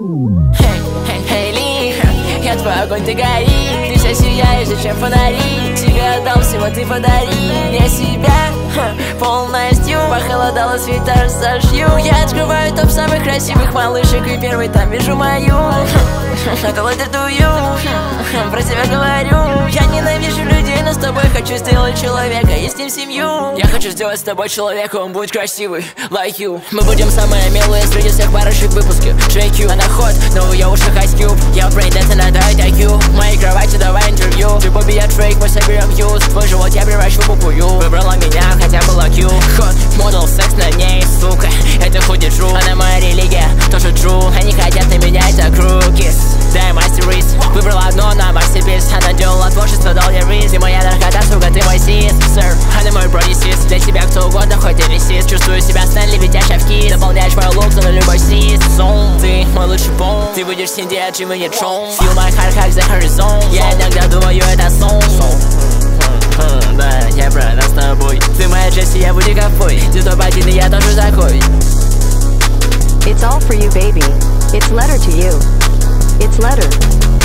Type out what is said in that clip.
Хейли, я твой огонь, ты гори. Ты вся сияешь, зачем фонари? Тебе отдам всего, ты подари мне себя полностью. Похолодало, свитер сошью. Я открываю топ самых красивых малышек, и первый там вижу мою. Это латертую, про тебя говорю. Я ненавижу людей, но с тобой хочу сделать человека и с ним семью. Я хочу сделать с тобой человека, он будет красивый, like you. Мы будем самые милые среди всех парочек в выпуске. JQ, она ход, но я уже Ice Cube. Я брейдец, она дает IQ. В моей кровати давай интервью. Ты Бобби, я Дрейк, мы соберем юз. Твой живот я превращу в пупую. Выбрала меня, хотя была Q. Ход, модел, секс на ней, сука. Это ходит true, она моя религия, тоже true. Они хотят на меня, это крукис. Дай мастерис, выбрала одно на мастерпис. Она делала творчество, дал я рис. Ты моя наркота, сука, ты мой сис. Сэр, она мой бродисис. Для тебя кто угодно, хоть и висит. Чувствую себя Стэнли, летящая в кис. Дополняешь мой лук, на любой сезон. Ты мой лучший пол, ты будешь сидеть, и мы не трон. Feel my heart, как the horizon. Я иногда думаю, это сон. Да, я правда с тобой. Ты моя Джесси, я буду ковбой. Ты топ-1, и я тоже такой. It's all for you, baby. It's letter to you. It's letter.